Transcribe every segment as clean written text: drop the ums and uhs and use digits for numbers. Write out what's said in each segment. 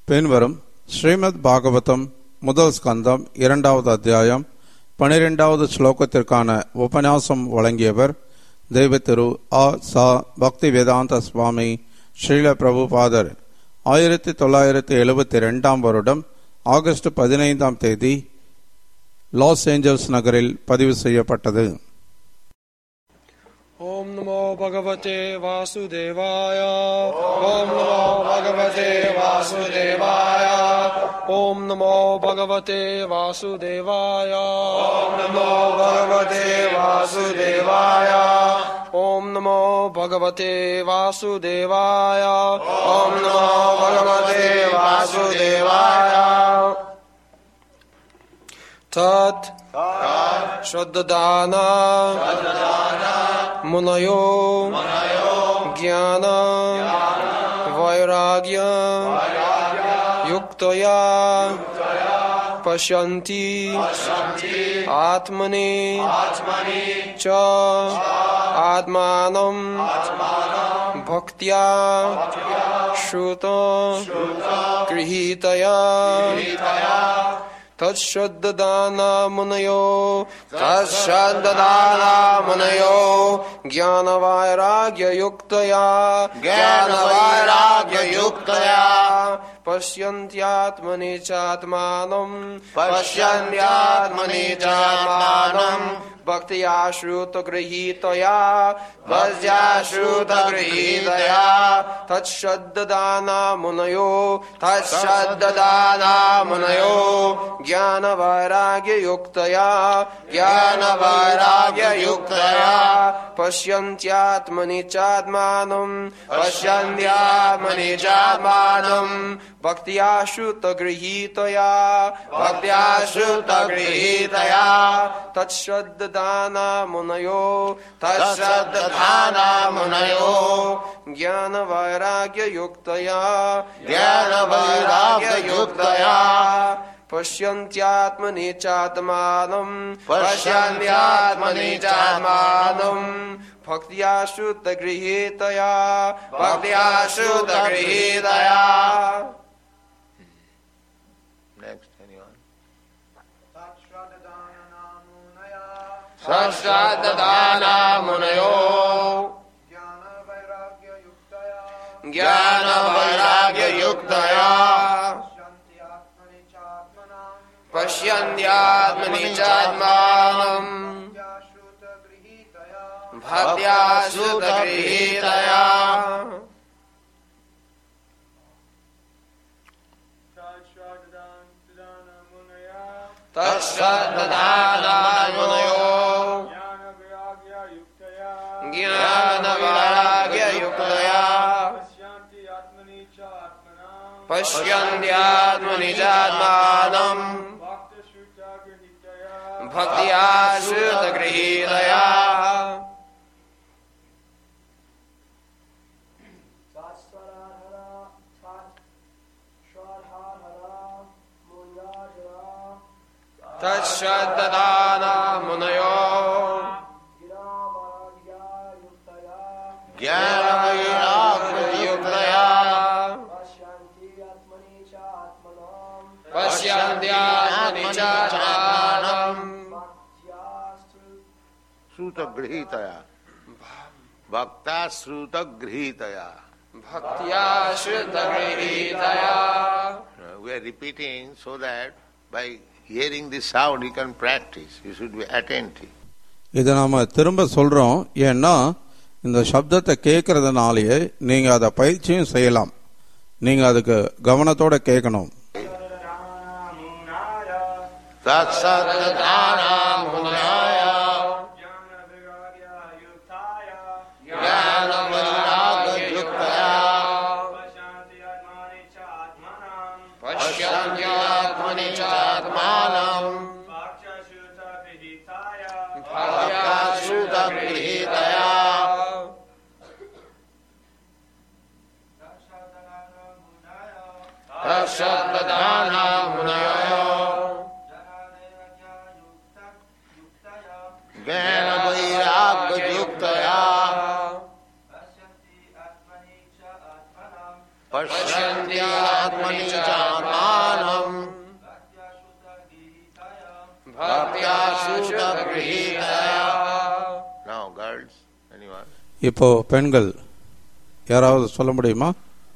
பின்வரும் ஸ்ரீமத் பாகவதம் முதல் ஸ்கந்தம் 2வது அத்தியாயம் 12வது ஸ்லோகத்திற்கான உபன்யாசம் வழங்கியவர் தெய்வ திரு ஆ. சா. பக்தி வேதாந்த சுவாமி ஸ்ரீல பிரபுபாதர். 1972 வருடம் ஆகஸ்ட் 15 லாஸ் ஏஞ்சல்ஸ் நகரில் பதிவு செய்யப்பட்டது. ओम नमो भगवते वासुदेवाय। ओम नमो भगवते वासुदेवाय। ओम नमो भगवते वासुदेवाय। ओम नमो भगवते वासुदेवाय। ओम नमो भगवते वासुदेवाय। ओम नमो भगवते वासुदेवाय। तत् श्रद्धाना मुनयो ज्ञान वैराग्य युक्तया पश्यन्ति आत्मनि च आत्मानं भक्त्या श्रुत गृहीतया तत्श्रद्धाना मुनयो ज्ञान वैराग्य युक्तया पश्यन्त्यात्मनि चात्मानं भक्त्या श्रुत गृहीतया तत्श्रद्धाना मुनयो ज्ञान वैराग्य युक्तया पश्यन्त्यात्मनि चात्मानं भक्त्या श्रुत गृहीतया तत्श्रद्धाना मुनयो ज्ञान वैराग्य युक्तया पश्यन्त्यात्मनि चात्मानं भक्त्या श्रुत गृहीतया Next, anyone? तत्श्रद्धाना मुनयो ज्ञान वैराग्य युक्तया पश्यन्त्यात्मनि चात्मानं भक्त्या श्रुत गृहीतया तत्श्रद्धाना मुनयो ज्ञान वैराग्य युक्तया पश्यन्त्यात्मनि चात्मानं भक्त्या श्रुत गृहीतया तत्श्रद्धाना मुनयो ज्ञान वैराग्य युक्तया पश्यन्त्यात्मनि चात्मानं श्रुत गृहीतया भक्त्या श्रुत गृहीतया भक्त्या श्रुत गृहीतया. We are repeating so that by hearing this sound you can practice. You should be attentive. இதை நாம திரும்ப சொல்றோம், ஏன்னா இந்த சப்தத்தை கேட்கறதுனாலேயே நீங்க அதை பயிற்சியும் செய்யலாம். நீங்க அதுக்கு கவனத்தோட கேட்கணும். पश्यन्त्यात्मनि चात्मानं भक्त्या श्रुत गृहीतया तत्श्रद्धाना मुनयो ज्ञान वैराग्य युक्तया पश्यन्त्यात्मनि चात्मनि चात्मानं भक्त्या शुद्धगृहीतया. Now girls, anyone? இப்போ பெண்கள் யாராவது சொல்ல முடியுமா?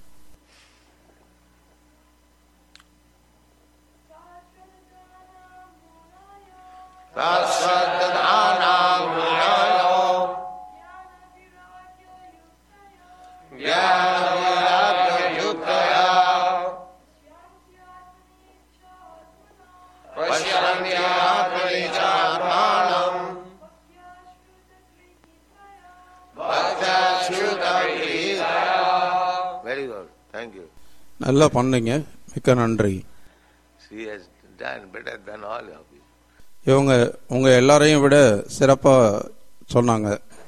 Very good. Thank you. நல்லா பண்ணீங்க, மிக்க நன்றி. She has done better than all of you. இவங்க உங்க எல்லாரையும் விட சிறப்பா சொன்னாங்க.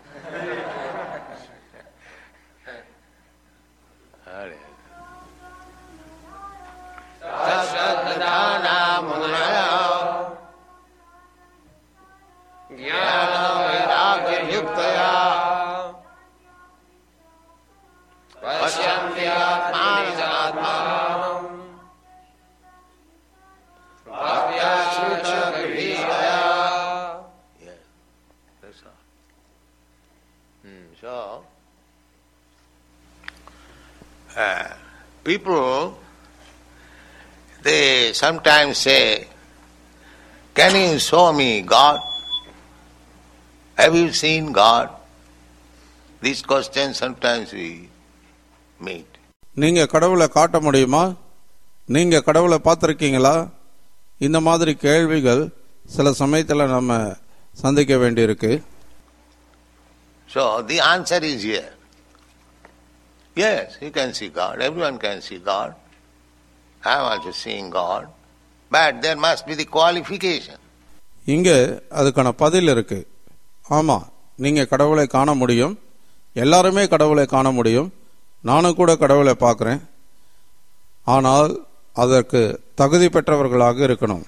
People, they sometimes say, can you show me God? Have you seen God? These questions sometimes we meet. நீங்க கடவுளை காட்ட முடியுமா? நீங்க கடவுளை பார்த்திருக்கீங்களா? இந்த மாதிரி கேள்விகள் சில சமயத்துல நம்ம சந்திக்க வேண்டியிருக்கு. So the answer is here. Yes, you can see God. Everyone can see God. I am also seeing God. But there must be the qualification. இங்க அதுக்கான பதில் இருக்கு. ஆமா, நீங்க கடவுளை காண முடியும். எல்லாருமே கடவுளை காண முடியும். நானும் கூட கடவுளை பார்க்கிறேன். ஆனால் அதற்கு தகுதி பெற்றவர்களாக இருக்கணும்.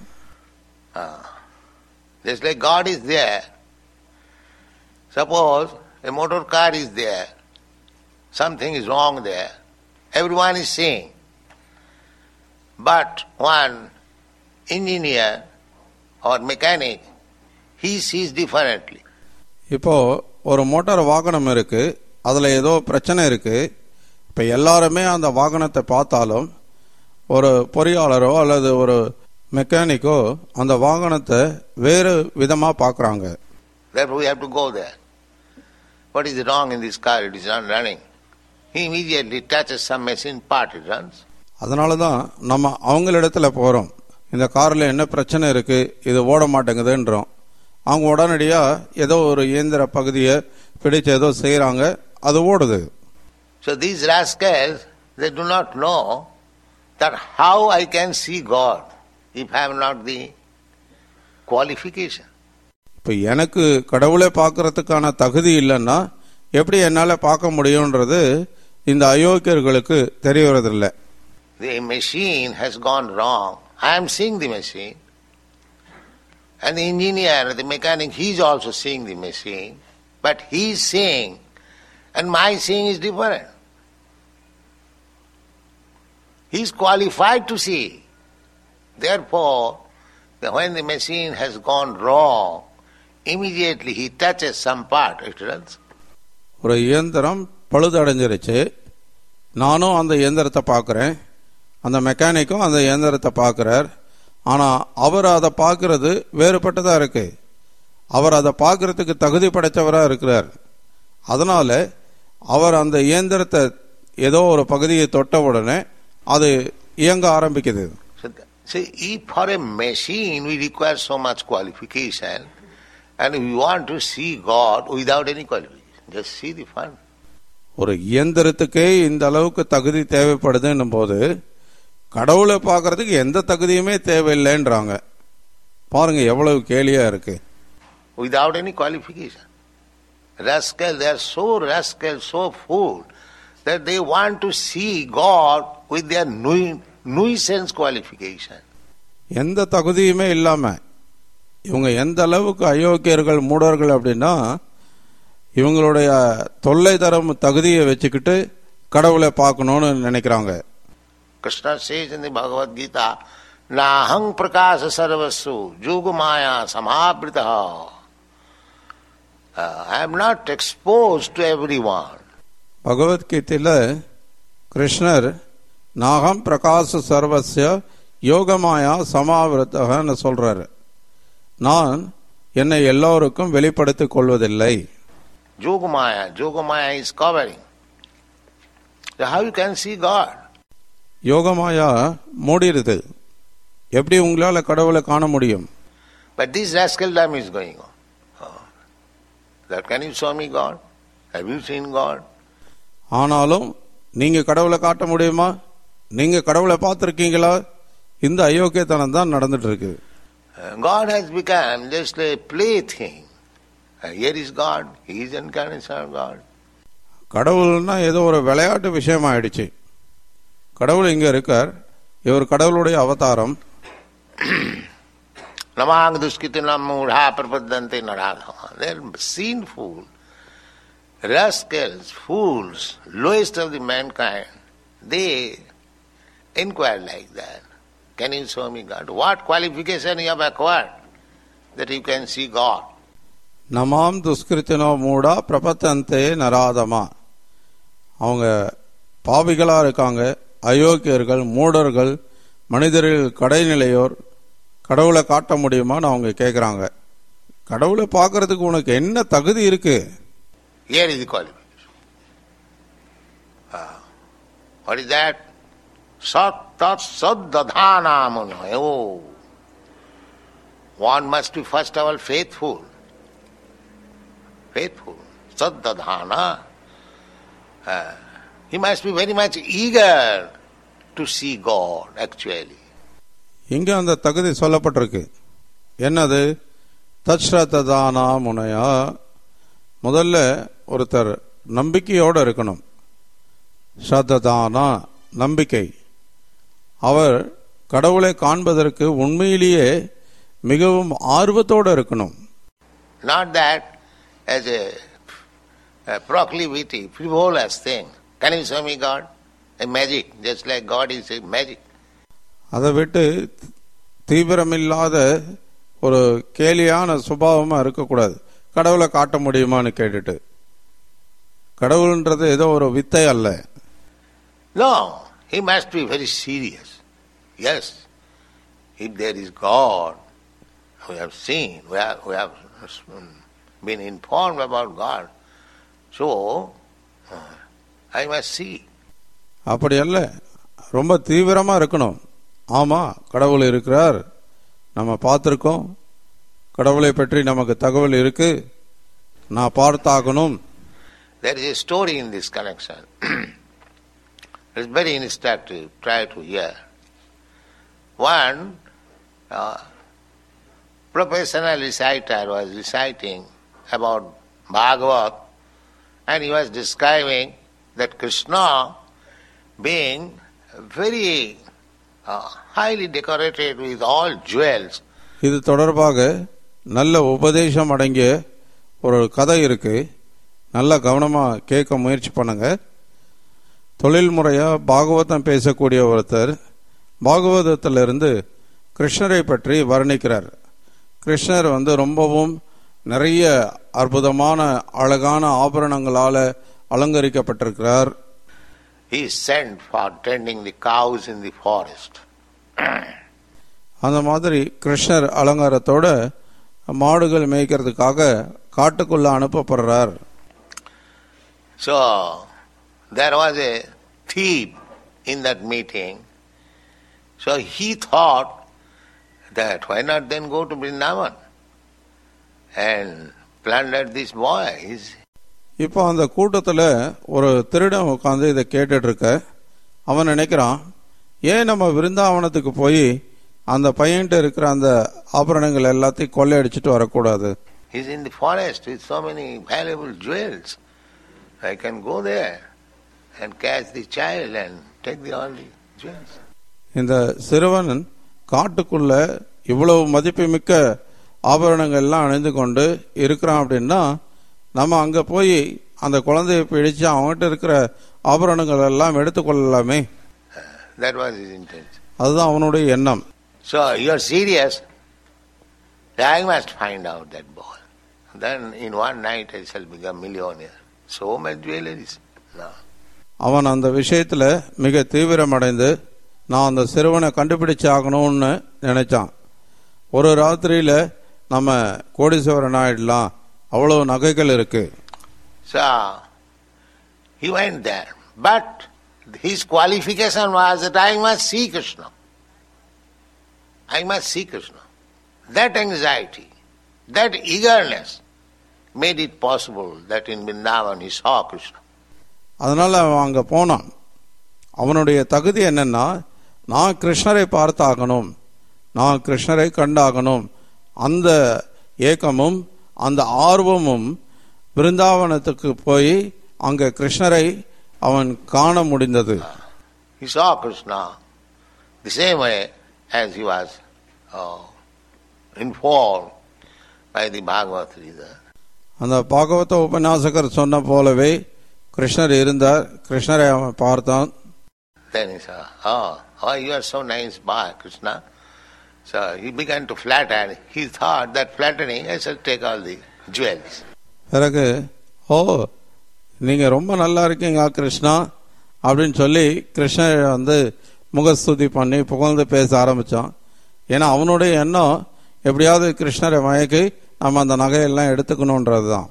Just like God is there. Suppose a motor car is there. Something is wrong there. Everyone is seeing. But one engineer or mechanic, he sees differently. இப்போ ஒரு மோட்டார் வாகனம் இருக்கு, அதுல ஏதோ பிரச்சனை இருக்கு. இப்ப எல்லாருமே அந்த வாகனத்தை பார்த்தாலும் ஒரு பொறியாளரோ அல்லது ஒரு மெக்கானிக்கோ அந்த வாகனத்தை வேறு விதமா பார்க்கறாங்க. Therefore we have to go there. What is wrong in this car? It is not running. He immediately touches some machine part, it runs. அதனாலதான் நம்ம அவங்களிடத்துல போறோம். இந்த கார்ல என்ன பிரச்சனை இருக்கு, இது ஓட மாட்டேங்குதுன்றோம். அவங்க உடனடியா ஏதோ ஒரு இயந்திர பகுதியை பிடிச்சு ஏதோ செய்யறாங்க, அது ஓடுது. So these rascals, they do not know that how I can see God if I have not the qualification. இப்ப எனக்கு கடவுளை பார்க்கறதுக்கான தகுதி இல்லைன்னா எப்படி என்னால பார்க்க முடியும்ன்றது இந்த அயோக்கியர்களுக்கு தெரிய வரதில்லை. The machine has gone wrong. I am seeing the machine. And the engineer, the mechanic, he is also seeing the machine. But he is seeing and my seeing is different. He is qualified to see. Therefore, when the machine has gone wrong, immediately he touches some part, it runs. ஒரு இயந்திரம் பழுதடைஞ்சிருச்சு, நானும் அந்த இயந்திரத்தை பார்க்கிறேன், அந்த மெக்கானிக்கும் அந்த இயந்திரத்தை பார்க்கிறார். ஆனா அவர் அதை பார்க்கறது வேறுபட்டதா இருக்கு. அவர் அதை பார்க்கறதுக்கு தகுதி படைத்தவரா இருக்கிறார். அதனால அவர் அந்த இயந்திரத்தை ஏதோ ஒரு பகுதியை தொட்ட உடனே அது இயங்க ஆரம்பிக்குது. See, if for a machine we require so much qualification, and we want to see God without any qualification, just see the fun. ஒரு இயந்திரத்துக்கே இந்த அளவுக்கு தகுதி தேவைப்படுதுன்னும் போது கடவுளை பார்க்கறதுக்கு எந்த தகுதியுமே தேவையில்லைன்றாங்க. பாருங்க எவ்வளவு கேலியா இருக்கு. Without any qualification. Rascal, they are so rascal, so fool that they want to see God with their nuisance qualification. எந்த தகுதியுமே இல்லாம இவங்க எந்த அளவுக்கு அயோக்கியர்கள் மூடர்கள் அப்படின்னா இவங்களுடைய தொல்லை தரும் தகுதியை வச்சுக்கிட்டு கடவுளை பார்க்கணும்னு நினைக்கிறாங்க. Krishna says in the Bhagavad Gita, Nahang prakasa sarvasu yugmaya samavritaha. I am not exposed to everyone. பகவத்கீதையில் கிருஷ்ணர் நாகம் பிரகாச சர்வஸ்ய யோகமாயா சமாவிரத்தகன்னு சொல்றாரு. நான் என்னை எல்லோருக்கும் வெளிப்படுத்திக் கொள்வதில்லை. Yogamaya is covering. So how you can see God? Yogamaya மூடிருது. எப்படி உங்களால கடவுளை காண முடியும்? But this rascaldom is going on. That can you show me God? Have you seen God? ஆனாலும் நீங்க கடவுளை காட்ட முடியுமா? நீங்க கடவுளை பார்த்திருக்கீங்களா? இந்த அயோக்கியத்தனம் தான் நடந்துட்டு இருக்கு. God has become just a plaything. Here is God. He is incarnation of God. கடவுள்னா ஏதோ ஒரு விளையாட்டு விஷயம் ஆயிடுச்சு. கடவுள் இங்க இருக்கார். இவர் கடவுளுடைய அவதாரம். Namang duskitinam mudha prapadante naradhama. They are sinful, rascals, fools, lowest of the mankind. They inquire like that. Can you show me God? What qualification you have acquired that you can see God? நமாம் துஷ்கிருத்தினோ மூடா பிரபத்தந்தே நராதமா. அவங்க பாவிகளா இருக்காங்க, அயோக்கியர்கள், மூடர்கள், மனிதர்கள் கடைநிலையோர். கடவுளை காட்ட முடியுமான்னு அவங்க கேட்குறாங்க. கடவுளை பார்க்கறதுக்கு உனக்கு என்ன தகுதி இருக்கு? Here is the qualification. What is that? Sat saddadhana munayo. One must be first of all faithful. Faithful. Saddadhana. He must be very much eager to see God actually. இங்க அந்த தகுதி சொல்லப்பட்டிருக்கு. என்னது? தச்ரதானா முனையா. முதல்ல ஒருத்தர் நம்பிக்கையோடு இருக்கணும். ஸ்ரத்தானா நம்பிக்கை. அவர் கடவுளை காண்பதற்கு உண்மையிலேயே மிகவும் ஆர்வத்தோடு இருக்கணும். Not that as a proclivity, frivolous thing. Can you show me God? A magic, just like God is a magic. அதை விட்டு தீவிரமில்லாத ஒரு கேலியான சுபாவமா இருக்கக்கூடாது. கடவுளை காட்ட முடியுமான்னு கேட்டுட்டு. கடவுள்ன்றது ஏதோ ஒரு வித்தை அல்ல. No, he must be very serious. Yes, if there is God, we have seen, we have been informed about God. So, I must see. அப்படி அல்ல, ரொம்ப தீவிரமா இருக்கணும். ஆமா, கடவுள் இருக்கிறார், நம்ம பார்த்திருக்கோம், கடவுளை பற்றி நமக்கு தகவல் இருக்கு, நான் பார்த்தாகணும். There is a story in this connection. It's very instructive. Try to hear. One professional reciter was reciting about Bhagavad, and he was describing that Krishna being very highly decorated with all jewels. இது தொடர்பாக நல்ல உபதேசம் அடங்கிய ஒரு கதை இருக்கு. நல்ல கவனமா கேட்க முயற்சி பண்ணுங்க. தொழில் முறையா பாகவதம் பேசக்கூடிய ஒருத்தர் பாகவதத்திலிருந்து கிருஷ்ணரை பற்றி வர்ணிக்கிறார். கிருஷ்ணர் ரொம்பவும் நிறைய அற்புதமான அழகான ஆபரணங்களால அலங்கரிக்கப்பட்டிருக்கிறார். He is sent for tending the cows in the forest. அந்த மாதிரி கிருஷ்ணர் அலங்காரத்தோட மாடுகள் மேய்க்கிறதுக்காக காட்டுக்குள்ள அனுப்பப்படுறார். So there was a thief in that meeting. So he thought that why not then go to Vrindavan and plunder these boys. இப்போ அந்த கூட்டத்தில் ஒரு திருடன் உட்காந்து இதை கேட்டுட்டு இருக்க. அவன் நினைக்கிறான், ஏன் நம்ம விருந்தாவனத்துக்கு போய் அந்த பையன்ட்டு இருக்கிற அந்த ஆபரணங்கள் எல்லாத்தையும் கொள்ளையடிச்சிட்டு வரக்கூடாது? He's in the forest with so many valuable jewels. I can go there and catch the child and take all the jewels. இந்த சிறுவன் காட்டுக்குள்ள இவ்வளவு மதிப்புமிக்க ஆபரணங்கள் எல்லாம் அணிந்து கொண்டு இருக்கிறான் அப்படின்னா நம்ம அங்க போய் அந்த குழந்தையை பிடிச்சு அவங்ககிட்ட இருக்கிற ஆபரணங்கள் எல்லாம் எடுத்துக்கொள்ளலாமே. That was his intention. அதுதான் அவனுடைய எண்ணம். So you are serious? I must find out that boy. Then in one night I shall become millionaire. So much jewelry. No. அவன் அந்த விஷயத்துல மிக தீவிரமடைந்து நான் அந்த சிறுவனை கண்டுபிடிச்சு ஆகணும்னு நினைச்சான். ஒரு ராத்திரியில நம்ம கோடீஸ்வரன் ஆயிடலாம், அவ்வளவு நகைகள் இருக்கு. So he went there, but his qualification was that I must see Krishna. I must see Krishna. That anxiety, that eagerness made it possible that in Vrindavan he saw Krishna. அதனால அவன் அங்க போனான். அவனுடைய தகுதி என்னன்னா, நான் கிருஷ்ணரை பார்த்தாகணும், நான் கிருஷ்ணரை கண்டாகணும். அந்த ஏக்கமும் அந்த ஆர்வமும் பிருந்தாவனத்துக்கு போய் அங்க கிருஷ்ணரை அவன் காண முடிந்தது. He saw Krishna the same way as he was informed by the Bhagavad Gita. அந்த பாகவத உபன்யாசகர் சொன்ன போலவே கிருஷ்ணர் இருந்தார். கிருஷ்ணரை அவன் பார்த்தான். Then he said, oh, you are so nice, Krishna. So he began to flatter. He thought that flattering, I shall take all the jewels. பிறகு நீங்க ரொம்ப நல்லா இருக்கீங்க கிருஷ்ணா அப்படின்னு சொல்லி கிருஷ்ணர் முகஸ்துதி பண்ணி புகழ்ந்து பேச ஆரம்பிச்சான். ஏன்னா அவனுடைய எண்ணம் எப்படியாவது கிருஷ்ணரை மயக்கி நம்ம அந்த நகையெல்லாம் எடுத்துக்கணும்ன்றதுதான்.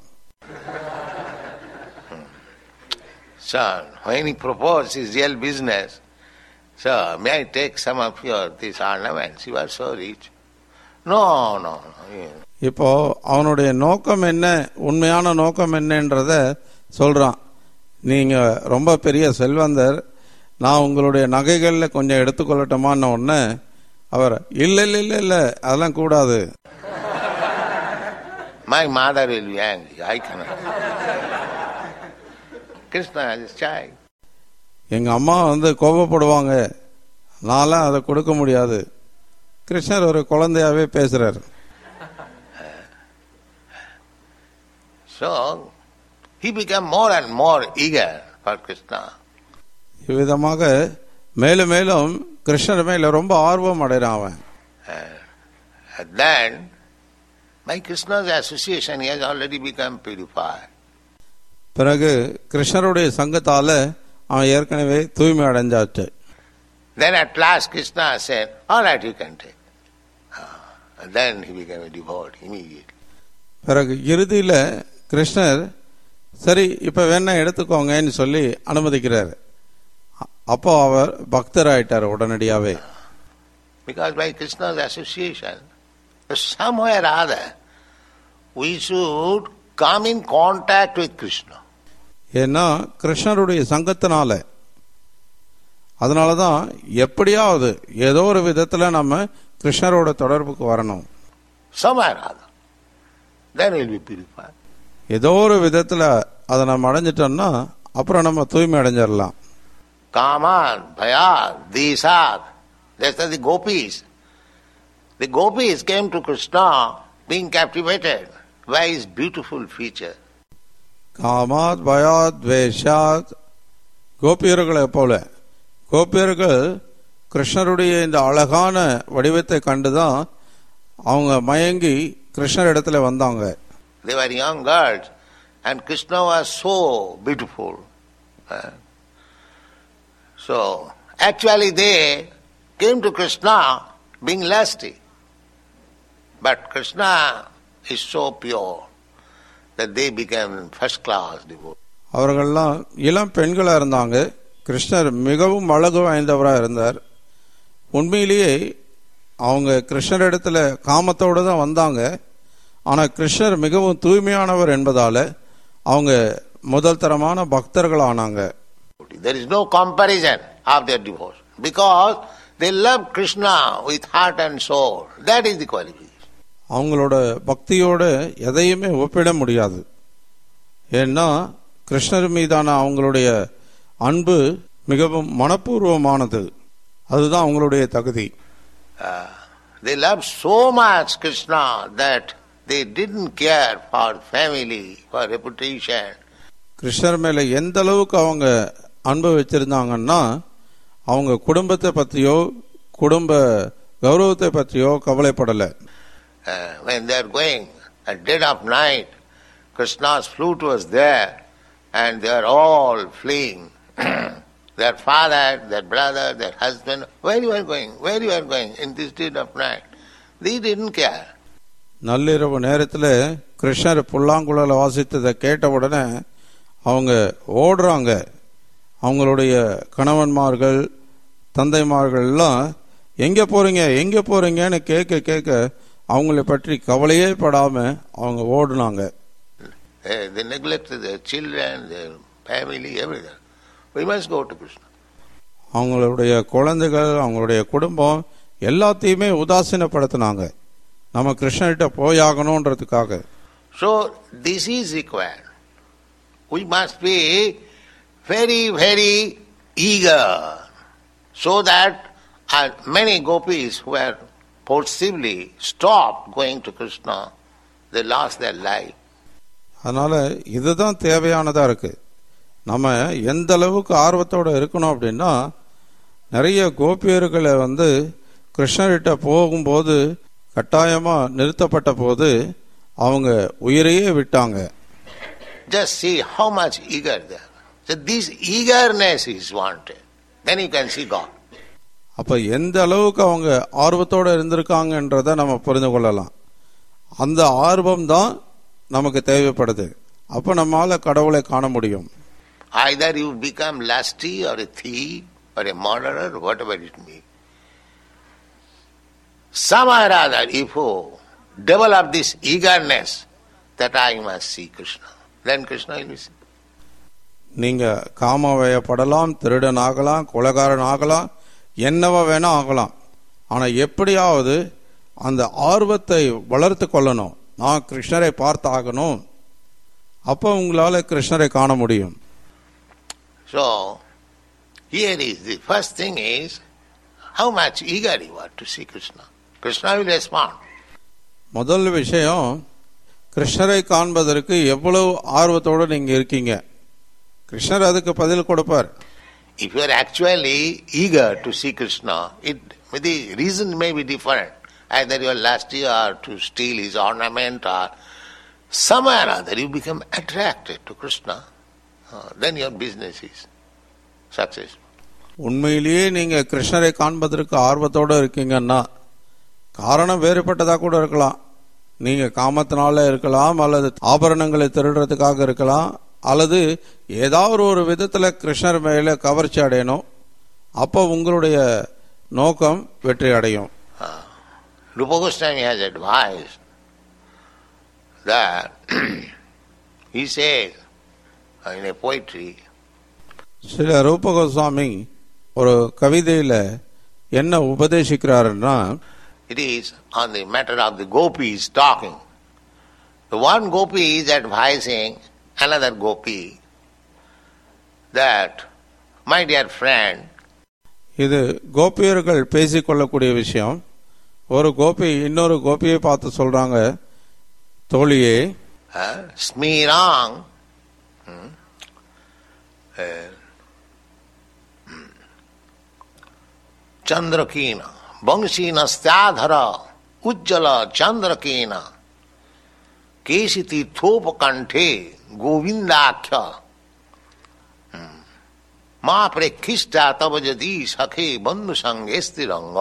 So when he proposed his real business, so may I take some of these ornaments? You are so rich. No. இப்போ அவனுடைய நோக்கம் என்ன, உண்மையான நோக்கம் என்னன்றத சொல்றான். நீங்க ரொம்ப பெரிய செல்வந்தர், நான் உங்களுடைய நகைகள்ல கொஞ்சம் எடுத்துக்கொள்ளட்டுமான்னு உடனே அவர் இல்ல அதெல்லாம் கூடாது. My mother will be angry. I cannot. Krishna is a child. எங்க அம்மா கோபப்படுவாங்க, நான்லாம் அதை கொடுக்க முடியாது. கிருஷ்ணர் ஒரு குழந்தையாவே பேசுறாரு. So he became more and more eager for Krishna. இவ்விதமாக மேலும் மேலும் கிருஷ்ணர் மேல ரொம்ப ஆர்வம் அடைறான் அவன். And then by Krishna's association he has already become purified. பிறகு கிருஷ்ணருடைய சங்கத்தால அவன் ஏற்கனவே தூய்மை அடைஞ்சாச்சு. Then at last Krishna said, all right, you can take. And then he became a devotee immediately. பிறகு இறுதியில கிருஷ்ணர் சரி இப்ப வேணா எடுத்துக்கோங்கன்னு சொல்லி அனுமதிக்கிறார். அப்போ அவர் பக்தர் ஆயிட்டார் உடனடியாவே. Because by Krishna's association, somewhere or other, we should come in contact with Krishna. ஏன்னா கிருஷ்ணருடைய சங்கத்தினால, அதனாலதான் எப்படியாவது ஏதோ ஒரு விதத்துல நம்ம கிருஷ்ணரோட தொடர்புக்கு வரணும். Somewhere or other, then we'll be purified. ஏதோ ஒரு விதத்துல அதை நம்ம அடைஞ்சிட்டோம்னா அப்புறம் நம்ம தூய்மை அடைஞ்சிடலாம். Kaman, Bhayad, Desad, that's the gopis. The gopis came to Krishna being captivated by his beautiful feature. காமாத் பயாத் வேஷாத், கோபியர்களை போல கோபியர்கள் கிருஷ்ணருடைய இந்த அழகான வடிவத்தை கண்டுதான் அவங்க மயங்கி கிருஷ்ணர் இடத்துல வந்தாங்க. They were young girls and Krishna was so beautiful. So actually they came to Krishna being lusty. But Krishna is so pure that they became first class devotees. அவர்கள்லாம் இளம் பெண்களா இருந்தாங்க. கிருஷ்ணர் மிகவும் அழகு வாய்ந்தவராக இருந்தார். உண்மையிலேயே அவங்க கிருஷ்ணர் இடத்துல காமத்தோடு தான் வந்தாங்க. ஆனா கிருஷ்ணர் மிகவும் தூய்மையானவர் என்பதால அவங்க முதல் தரமான பக்தர்கள் ஆனாங்க. There is no comparison of their devotion because they love Krishna with heart and soul. That is the qualification. அவங்களோட பக்தியோட எதையுமே ஒப்பிட முடியாது. ஏன்னா கிருஷ்ணர் மீதான அவங்களுடைய அன்பு மிகவும் மனப்பூர்வமானது. அதுதான் அவங்களுடைய தகுதி. They love so much Krishna that they didn't care for family, for reputation. கிருஷ்ணர் மேல எந்த அளவுக்கு அவங்க அன்பு வச்சிருந்தாங்கன்னா அவங்க குடும்பத்தை பற்றியோ குடும்ப கௌரவத்தை பற்றியோ கவலைப்படலை. When they are going at dead of night, Krishna's flute was there and they are all fleeing. Their father, their brother, their husband, where you are going? Where you are going in this dead of night? They didn't care. நள்ளிரவு நேரத்தில் கிருஷ்ணர் புல்லாங்குழல வாசித்ததை கேட்ட உடனே அவங்க ஓடுறாங்க. அவங்களுடைய கணவன்மார்கள் தந்தைமார்கள் எல்லாம் எங்கே போறீங்கன்னு கேட்க அவங்கள பற்றி கவலையே படாம அவங்க ஓடுனாங்க. They neglected their children, their family, everything. We must go to Krishna. அவங்களுடைய குழந்தைகள் அவங்களுடைய குடும்பம் எல்லாத்தையுமே உதாசீனப்படுத்தினாங்க. நம்ம கிருஷ்ணர்கிட்ட போயாகணும்ன்றதுக்காக. So this is required. We must be very, very eager so that many gopis who were forcibly stopped going to Krishna, they lost their life. அதனால இதுதான் தேவையானதா இருக்கு. நம்ம எந்த அளவுக்கு ஆர்வத்தோட இருக்கணும் அப்படின்னா, நிறைய கோபியர்களை கிருஷ்ணர்கிட்ட போகும்போது கட்டாயமா நிறுத்தப்பட்ட போது அவங்க உயிரையே விட்டாங்க. Just see how much eager they are. So this eagerness is wanted. Then you can see God. அப்ப எந்த அளவுக்கு அவங்க ஆர்வத்தோட இருந்திருக்காங்கன்றத நம்ம புரிந்து கொள்ளலாம். அந்த ஆர்வம் தான் நமக்கு தேவைப்படுது. அப்ப நம்மால கடவுளை காண முடியும். Either you become lusty or a thief or a murderer, whatever it may. Somehow or other, if you develop this eagerness that I must see Krishna, then Krishna will be seen. நீங்க காமவயப்படலாம், திருடன் ஆகலாம், கொலைகாரன் ஆகலாம், என்னவா வேணா ஆகலாம். ஆனா எப்படியாவது அந்த ஆர்வத்தை வளர்த்து கொள்ளணும். நான் கிருஷ்ணரை பார்த்தாகணும். அப்ப உங்களால கிருஷ்ணரை காண முடியும். So here is the first thing is how much eager you are to see Krishna. Krishna will respond. முதல் விஷயம், கிருஷ்ணரை காண்பதற்கு எவ்வளவு ஆர்வத்தோடு நீங்க இருக்கீங்க. கிருஷ்ணர் அதுக்கு பதில் கொடுப்பார். If you are actually eager to see Krishna, the reason may be different. Either you are lusty or to steal his ornament or somewhere or other you become attracted to Krishna, then your business is successful. உண்மையிலேயே நீங்க கிருஷ்ணரை காண்பதற்கு ஆர்வத்தோடு இருக்கீங்கன்னா காரணம் வேறுபட்டதா கூட இருக்கலாம். நீங்க காமத்தினால இருக்கலாம், அல்லது ஆபரணங்களை திருடுறதுக்காக இருக்கலாம், அல்லது ஏதாவது ஒரு விதத்துல கிருஷ்ணர் மேல கவர்ச்சி அடையணும். அப்ப உங்களுடைய நோக்கம் வெற்றி அடையும். Rupa Goswami has advised that he said in a poetry, சில ரூப கோஸ்வாமி ஒரு கவிதையில என்ன உபதேசிக்கிறாருன்னா, it is on the matter of the gopis talking. The one gopi is advising another gopi that, my dear friend, இது கோபியர்கள் பேசிக்கொள்ளக்கூடிய விஷயம். ஒரு கோபி இன்னொரு கோபியை பார்த்து சொல்றாங்க, தோழியே, ஸ்மீராங் चंद्रकीन वंशीन स्त्याधर उज्जल चंद्रकीन केशिति थोप कंठे गोविंदाख्य मां प्रेक्षिष्टा तब यदि सखे बंधु संगे स्थिरंग.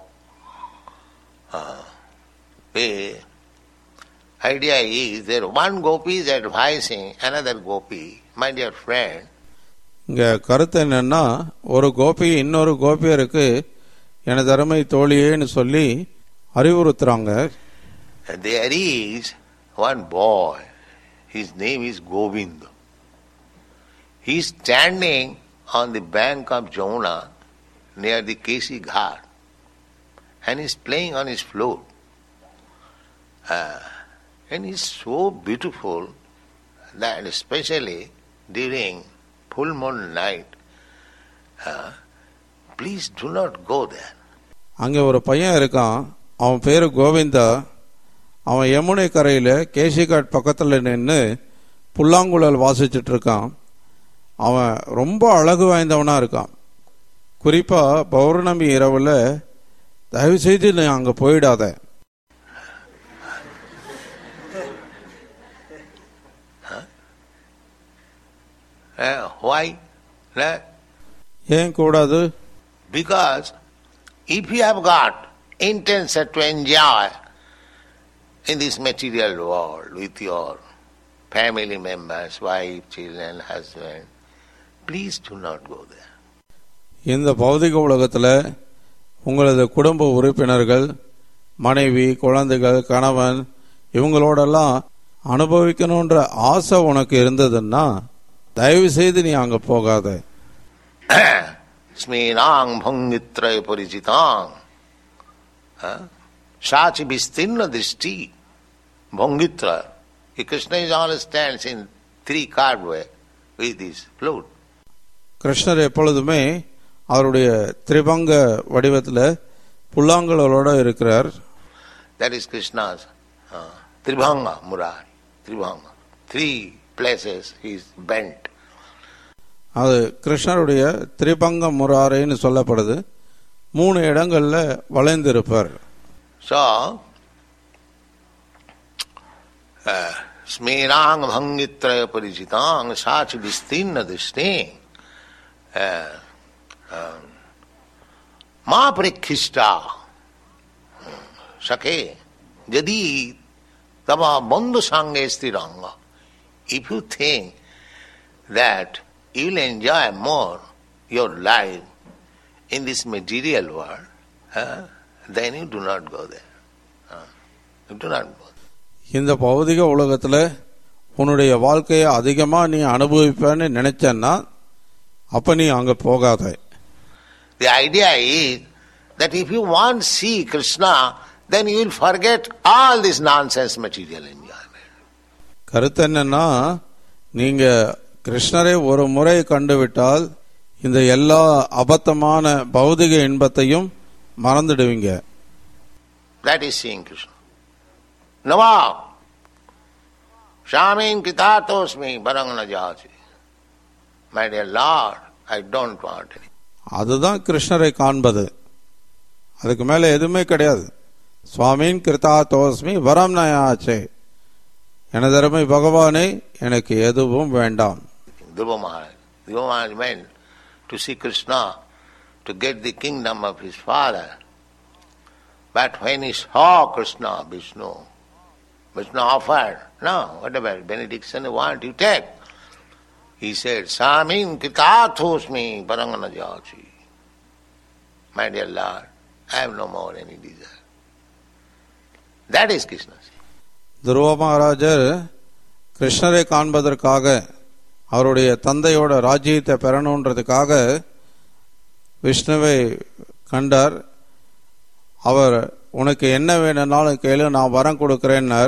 The idea is that one gopi is advising another gopi, my dear friend. இங்க கருத்து என்னன்னா, ஒரு கோபி இன்னொரு கோபியருக்கு எனது அருமை தோழியேன்னு சொல்லி அறிவுறுத்துறாங்க. There is one boy, his name is Govinda. He is standing on the bank of Jamuna near the Keshi Ghat and he is playing on his flute. And he is so beautiful that especially during full moon night, please do not go there. அங்கே ஒரு பையன் இருக்கான், அவன் பேரு கோவிந்தா. அவன் யமுனை கரையில கேசிகாட் பக்கத்துல நின்று புல்லாங்குழல் வாசிச்சுட்டு இருக்கான். அவன் ரொம்ப அழகு வாய்ந்தவனா இருக்கான். குறிப்பா பௌர்ணமி இரவுல தயவு செய்து நீ அங்க போயிடாத. Why? ஏன் கூடாது? Because if you have got intention to enjoy in this material world with your family members, wife, children, husband, please do not go there. இந்த பௌதிக உலகத்துல உங்களது குடும்ப உறுப்பினர்கள், மனைவி, குழந்தைகள், கணவன் இவங்களோடெல்லாம் அனுபவிக்கணும்ன்ற ஆசை உனக்கு இருந்ததுன்னா தயவு செய்து நீ அங்க போகாத. ஸ்மீனாங் பங்கித்ரய பரிஜிதாங் சாச்சி விஸ்தீர்ண திருஷ்டி பங்கித்ர. Krishna is all stands in three card way with his flute. கிருஷ்ணர் எப்பொழுதுமே அவருடைய திரிபங்க வடிவத்துல புல்லாங்குழலோட இருக்கிறார். That is Krishna's Tribhanga Murari. Tribhanga. Three places he is bent. அது கிருஷ்ணருடைய திரிபங்க முராரின்னு சொல்லப்படுது. 3 இடங்கள்ல வளைந்திருப்பார். So, ஸ்மீராங் பங்கித்ரய பரிஜிதாங் சாட்சி விஸ்தீர்ண திருஷ்டி மா பரிக்கிஷ்டா சகே यदि तब बंधु संगे स्थिरंग. If you think that you will enjoy more your life in this material world, then you do not go there. You do not go. இந்த பௌதிக உலகத்துல உன்னுடைய வாழ்க்கையை அதிகமா நீ அனுபவிப்பேன்னு நினைச்சன்னா அப்ப நீ அங்க போகாத. The idea is that if you want to see Krishna, then you will forget all this nonsense material enjoyment. கருத்து என்னன்னா, நீங்க கிருஷ்ணரை ஒரு முறை கண்டுவிட்டால் இந்த எல்லா அபத்தமான பௌதிக இன்பத்தையும் மறந்துடுவீங்க. That is seeing Krishna. Nama Shamin Kitatosmi Barangana Jachi. My dear Lord, I don't want it. அதுதான் கிருஷ்ணரை காண்பது. அதுக்கு மேல எதுவுமே கிடையாது. சுவாமின் கிருதாதோஸ்மி வரம் நயாச்சே. எனதருமை பகவானே, எனக்கு எதுவும் வேண்டாம். Dhruva Maharaj meant to see Krishna to get the kingdom of his father. But when he saw Krishna, Vishnu offered, no, whatever benediction you want, you take. He said, Samin Kitathosmi Parangana Jachi. My dear Lord, I have no more any desire. That is Krishna. துருவ மகாராஜர் கிருஷ்ணரை காண்பதற்காக, அவருடைய தந்தையோட ராஜ்யத்தை பெறணுன்றதுக்காக விஷ்ணுவை கண்டார். அவர் உனக்கு என்ன வேணும்னாலும் கேளு, நான் வரம் கொடுக்கிறேன்னார்.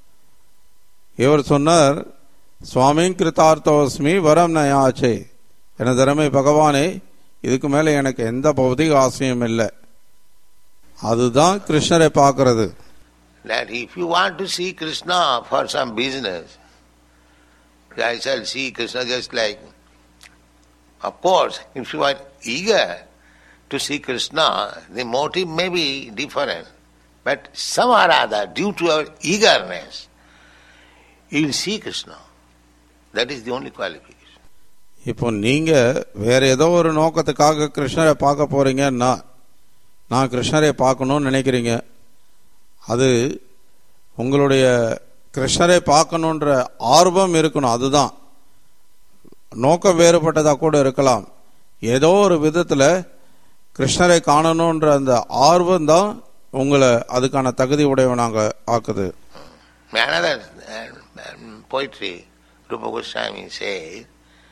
இவர் சொன்னார், சுவாமின் கிருதார்த்தோஸ்மி வரம் நயாச்சே. எனதருமை பகவானே, இதுக்கு மேல எனக்கு எந்த பௌதிக ஆசையும் இல்லை. அதுதான் கிருஷ்ணரை பார்க்கிறது. That if you want to see Krishna for some business, I shall see Krishna just like. Of course, if you are eager to see Krishna, the motive may be different, but somehow or other, due to our eagerness, you will see Krishna. That is the only qualification. இப்போ நீங்க வேற ஏதோ ஒரு நோக்கத்துக்காக கிருஷ்ணரை பார்க்க போறீங்கன்னா, நான் கிருஷ்ணரை பார்க்கணும்னு நினைக்கிறீங்க, அது உங்களுடைய கிருஷ்ணரை பார்க்கணுன்ற ஆர்வம் இருக்கணும். அதுதான் நோக்கம். வேறுபட்டதா கூட இருக்கலாம். ஏதோ ஒரு விதத்துல கிருஷ்ணரை காணணுன்ற அந்த ஆர்வம் தான் உங்களை அதுக்கான தகுதி உடையவனாக ஆக்குது. Another poetry, Rupa Goswami says,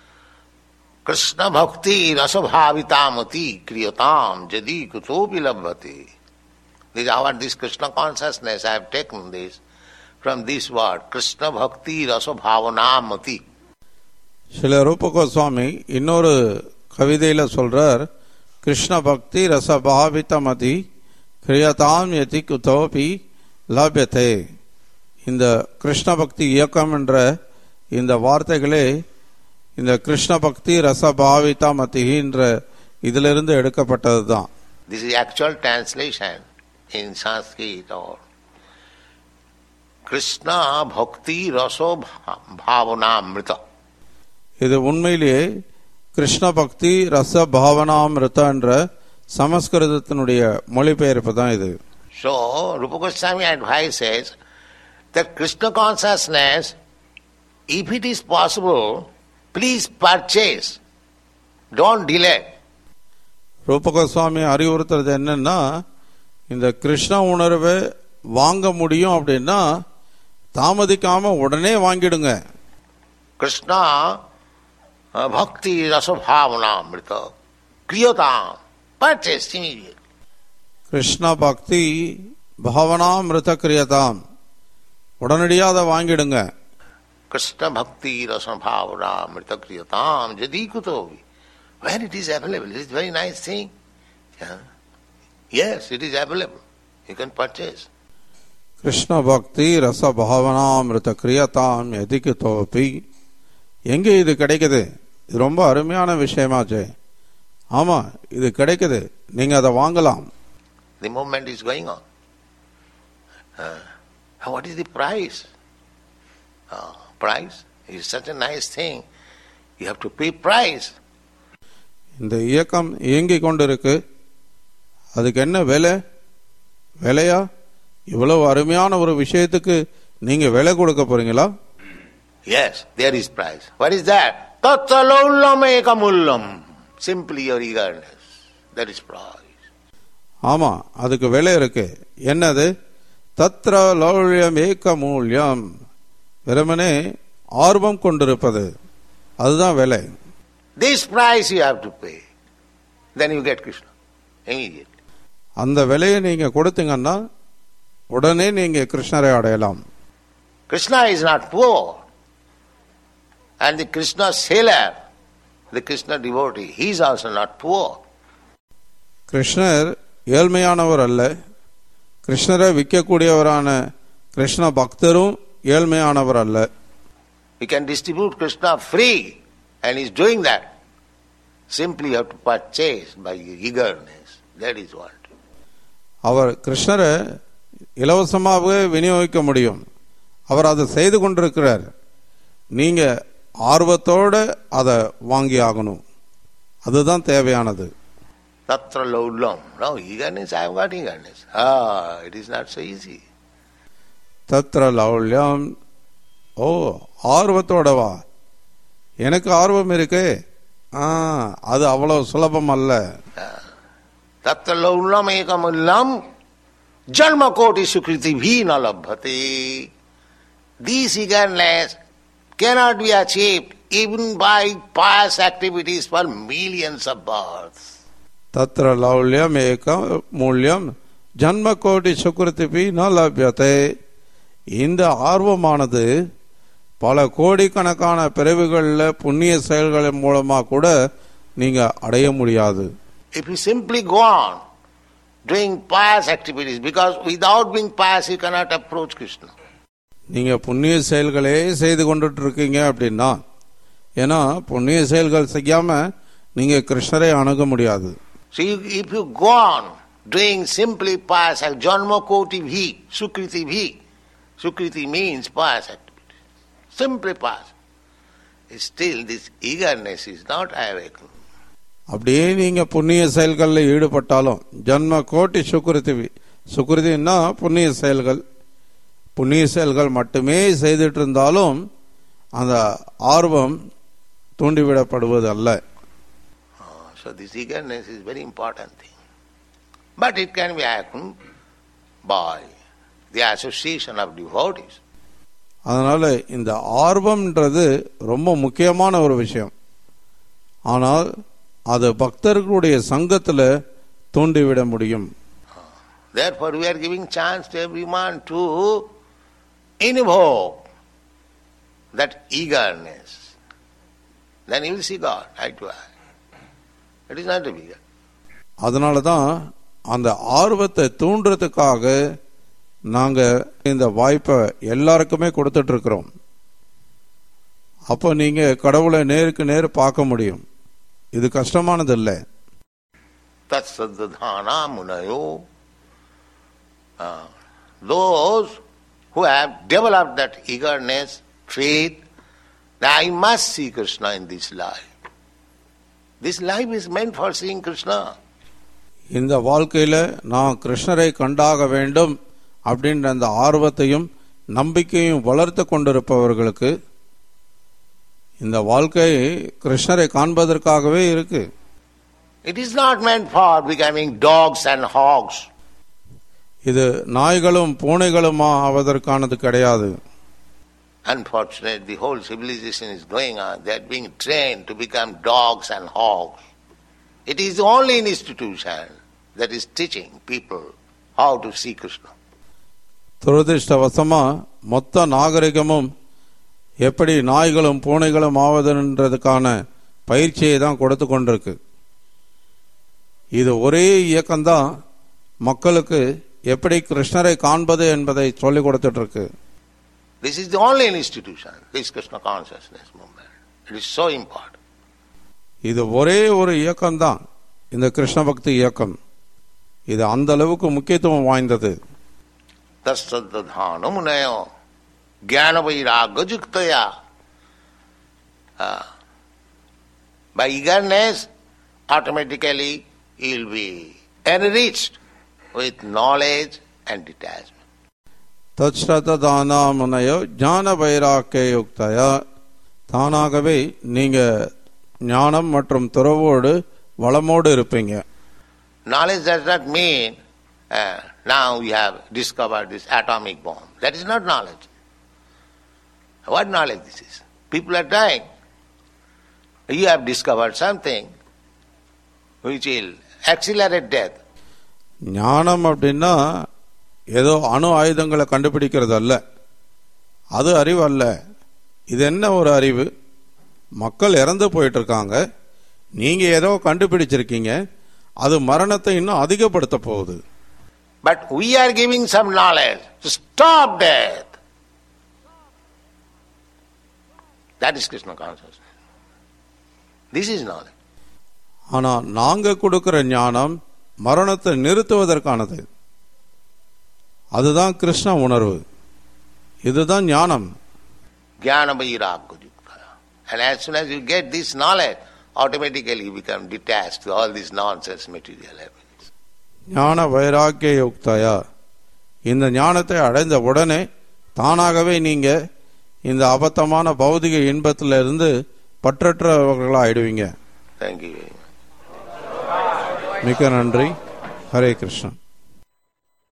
Krishna bhakti rasabhavitamati kriyatam jadi kutopi labhati. This Krishna consciousness, I have taken this from this word, Krishna bhakti rasabhavanamati. சில ரூப கோஸ்வாமி இன்னொரு கவிதையில சொல்றார், கிருஷ்ண பக்தி ரசபாவிதமதி கிரியதாம் யதி குதோபி லப்யதே. இந்த கிருஷ்ண பக்தி இயக்கம் என்ற இந்த வார்த்தைகளே இந்த கிருஷ்ண பக்தி ரசபாவிதமதி என்ற இதிலிருந்து எடுக்கப்பட்டது தான். This is actual translation in Sanskrit or Krishna Bhakti Raso Bhavanamrita. இது உண்மையிலேயே கிருஷ்ண பக்தி ரச பாவனாமிருத என்ற சமஸ்கிருதத்தினுடைய மொழிபெயர்ப்பு தான் இது. So Rupa Goswami advises that Krishna consciousness, if it is possible, please purchase, don't delay. ரூப கோஸ்வாமி அறிவுறுத்துறது என்னன்னா, இந்த கிருஷ்ண உணர்வை வாங்க முடியும் அப்படின்னா தாமதிக்காம உடனே வாங்கிடுங்க. Krishna Bhakti Rasa Bhavanamrita Kriyatam, purchase immediately. Krishna பக்தி பாவனாமிருத கிரியதாம், உடனடியாக அதை வாங்கிடுங்க. Krishna Bhakti Rasa Bhavanamrita Kriyatam Jadi Kutovi. When it is available, it is a very nice thing. Yeah. Yes, it is available. You can purchase. Krishna பக்தி ரச பாவனாமிருத கிரியதாம் எதிக்கு தோப்பி, எங்கே இது கிடைக்குது? இது ரொம்ப அருமையான விஷயமாச்சே. ஆமா, இது கிடைக்குது, நீங்க அதை வாங்கலாம். The movement is going on. What is the price? Price is such a nice thing. You have to pay price. இந்த இயக்கம் இயங்கிக் கொண்டிருக்கு, அதுக்கு என்ன விலை? விலையா? இவ்வளவு அருமையான ஒரு விஷயத்துக்கு நீங்க விலை கொடுக்க போறீங்களா? Yes, there is price. What is that? Tattalaullam ekamullam. Simply your eagerness. That is price. ஆமா, அதுக்கு விலை இருக்கு. என்னது? தத்ர லௌல்யம் ஏக மூல்யம். வெறுமனே ஆர்வம் கொண்டிருப்பது, அதுதான் விலை. This price you have to pay. Then you get Krishna immediately. அந்த விலையை நீங்க கொடுத்தீங்கன்னா உடனே நீங்க கிருஷ்ணரை அடையலாம். Krishna is not poor. And the Krishna seller, the Krishna devotee, he is also not poor. கிருஷ்ணர் ஏழ்மையானவர் அல்ல. கிருஷ்ணரை விற்கக்கூடியவரான கிருஷ்ண பக்தரும் ஏழ்மையானவர் அல்ல. He can distribute Krishna free, and he is doing that. Simply you have to purchase by eagerness. That is what. அவர் கிருஷ்ணரை இலவசமாகவே விநியோகிக்க முடியும். அவர் அதை செய்து கொண்டிருக்கிறார். நீங்க ஆர்வத்தோட அதை வாங்கி ஆகணும். அதுதான் தேவையானது. Tatra laulam. No, eagerness, I have got eagerness. It is not so easy. தத்ர லௌல்யம். ஓ, ஆர்வத்தோட வா. எனக்கு ஆர்வம் இருக்கு. அது அவ்வளவு சுலபம் அல்ல. Tatra laulam ekamullam janma koti sukriti bhi na labhate. This eagerness cannot be achieved even by pious activities for millions of births. தத்ர லௌல்யம் ஏக மூல்யம் ஜன்ம கோடி சுக்ருதிபி ந லப்யதே. இந்த ஆர்வமானது பல கோடிக்கணக்கான பிறவிகளில் புண்ணிய செயல்களின் மூலமா கூட நீங்க அடைய முடியாது. If you simply go on doing pious activities, because without being pious you cannot approach Krishna. நீங்க புண்ணிய செயல்களே செய்து கொண்டுட்டு இருக்கீங்க அப்படின்னா, ஏன்னா புண்ணிய செயல்கள் செய்யாம நீங்க கிருஷ்ணரை அணுக முடியாது. So if you go on doing simply pious act, janma koti bhi, sukriti bhi. Sukriti means pious activities. Simply pious. Still this eagerness is not awakened. அப்படியே நீங்க புண்ணிய செயல்களில் ஈடுபட்டாலும், ஜன்ம கோட்டி சுக்ருதி, சுக்ருதின்னா புண்ணிய செயல்கள், புண்ணிய செயல்கள் மட்டுமே செய்துட்டு இருந்தாலும் அந்த ஆர்வம் தூண்டிவிடப்படுவது அல்ல. So this eagerness is very important thing. But it can be awakened by the association of devotees. அதனால இந்த ஆர்வம்ன்றது ரொம்ப முக்கியமான ஒரு விஷயம். ஆனால் அது பக்தர்களுடைய சங்கத்தில் தூண்டிவிட முடியும். Therefore we are giving chance to everyone to invoke that eagerness. Then you will see God eye to eye. It is not a bigger. அதனால தான் அந்த ஆர்வத்தை தூண்டுறதுக்காக நாங்க இந்த வாய்ப்பை எல்லாருக்குமே கொடுத்துட்டு இருக்கிறோம். அப்போ நீங்க கடவுளை நேருக்கு நேர் பார்க்க முடியும். இது கஷ்டமானது இல்லை. Tatsadadhana munayo. Those who have developed that eagerness, faith, that I must see Krishna in this life. This life is meant for seeing Krishna. இந்த வாழ்க்கையில நான் கிருஷ்ணரை கண்டாக வேண்டும் அப்படின்ற அந்த ஆர்வத்தையும் நம்பிக்கையும் வளர்த்து கொண்டிருப்பவர்களுக்கு இந்த வாழ்க்கை கிருஷ்ணரை காண்பதற்காகவே இருக்கு. It is not meant for becoming dogs and hogs. இது நாய்களும் பூனைகளுமா ஆவதற்கானது கிடையாது. Unfortunately, the whole civilization is going on. They are being trained to become dogs and hogs. It is the only institution that is teaching people how to see Krishna. துரதிர்ஷ்டவசமா மொத்த நாகரிகமும் எப்படி நாய்களும் பூனைகளும் ஆவதுன்றதுக்கான பயிற்சியை தான் கொடுத்து கொண்டிருக்கு. இது ஒரே இயக்கம்தான் மக்களுக்கு எப்படி கிருஷ்ணரை காண்பது என்பதை சொல்லிக் கொடுத்துட்டு இருக்கு. This is the only institution, this Krishna consciousness movement. It is so important. இது ஒரே ஒரு இயக்கம்தான், இந்த கிருஷ்ண பக்தி இயக்கம். இது அந்த அளவுக்கு முக்கியத்துவம் வாய்ந்தது. Tassadadhana munayo jnana vairagya juktaya. By eagerness, automatically you will be enriched with knowledge and detachment. தத்ஸ்ரதானா முனையோ ஞான வைராக்கிய யுக்தயா. தானாகவே நீங்க ஞானம் மற்றும் துறவோடு வளமோடு இருப்பீங்க. Knowledge does not mean now we have discovered this atomic bomb. That is not knowledge. What knowledge this is? People are dying. You have discovered something which will accelerate death. ஞானம் அப்படின்னா ஏதோ அணு ஆயுதங்களை கண்டுபிடிக்கிறது அல்ல, அது அறிவு அல்ல. இது என்ன ஒரு அறிவு? மக்கள் இறந்து போயிட்டு இருக்காங்க, நீங்க ஏதோ கண்டுபிடிச்சிருக்கீங்க, அது மரணத்தை இன்னும் அதிகப்படுத்த போகுது. But we are giving some knowledge to stop death. That is Krishna consciousness. This is knowledge. ஆனா நாங்க கொடுக்கிற ஞானம் மரணத்தை நிறுத்துவதற்கானது. அதுதான் கிருஷ்ண உணர்வு, இதுதான் ஞானம். Jnana vairagya juktaya. And as soon as you get this knowledge, automatically you become detached to all this nonsense material happiness. ஞான வைராக்கிய யுக்தயா. இந்த ஞானத்தை அடைந்த உடனே தானாகவே நீங்க இந்த அபத்தமான பௌதிக இன்பத்திலிருந்து பற்றற்றவர்களாயிடுவீங்க. Thank you. மிக்க நன்றி. ஹரே கிருஷ்ணன்.